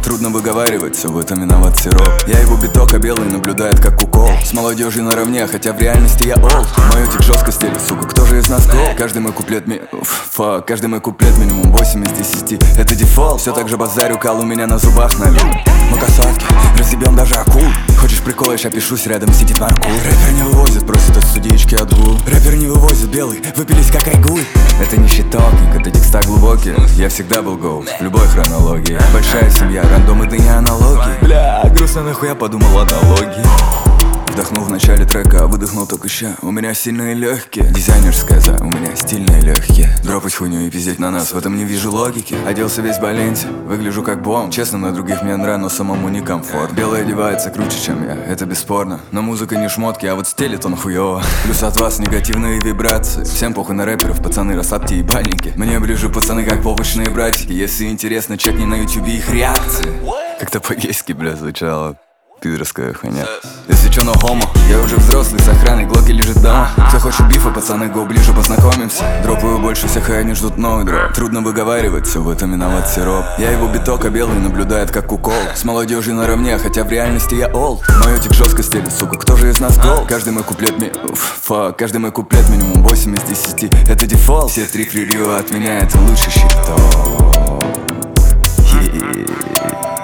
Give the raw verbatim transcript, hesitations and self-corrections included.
Трудно выговаривать, все в этом виноват сироп. Я его биток, а белый наблюдает как укол. С молодежью наравне, хотя в реальности я олд. Мою тик жестко стелит, сука, кто же из нас гол? Каждый мой куплет ми... Фак, каждый мой куплет минимум восемь из десяти. Это дефолт, все так же базарю, кал у меня на зубах налил. Мы касатки, разъебем даже акул. Хочешь прикол, я пишусь, рядом сидит наркул. Рэпер не вывозит, просит от судеечки отгул. Рэпер не вывозит, белый, выпились как айгуль. Это не щитовник, это текста глубокие. Я всегда был голд, в любой хронологии. Большая семья, рандом, это не аналогии. Бля, грустно нахуй, я подумал аналогии. Вдохнул в начале трека, а выдохнул только ща. У меня сильные легкие, дизайнерская за, у меня стильные легкие. Дропать хуйню и пиздеть на нас, в этом не вижу логики. Оделся весь в Баленсе, выгляжу как бомб. Честно, на других мне нравится, но самому не комфорт. Белый одевается круче, чем я, это бесспорно. Но музыка не шмотки, а вот стилит он хуёво. Плюс от вас негативные вибрации. Всем похуй на рэперов, пацаны, расслабьте ебальники. Мне ближе пацаны, как побочные братики. Если интересно, чекни на ютубе их реакции. Как-то по-гейски, бля, звучало. Пидорская хуйня. Если чё, но хомо. Я уже взрослый, с охраной, глоки лежит дома. Кто хочет бифа, пацаны, го ближе познакомимся. Дропаю больше всех, и они ждут новый дроп. Трудно выговаривать, все в этом виноват сироп. Я его биток, а белый наблюдает как укол. С молодежью наравне, хотя в реальности я олд. Мою тик жестко стелит, сука, кто же из нас гол? Каждый мой куплет ми... Фак, каждый мой куплет минимум восемь из десяти. Это дефолт, все три фририла от меня, это лучший щиток. Yeah.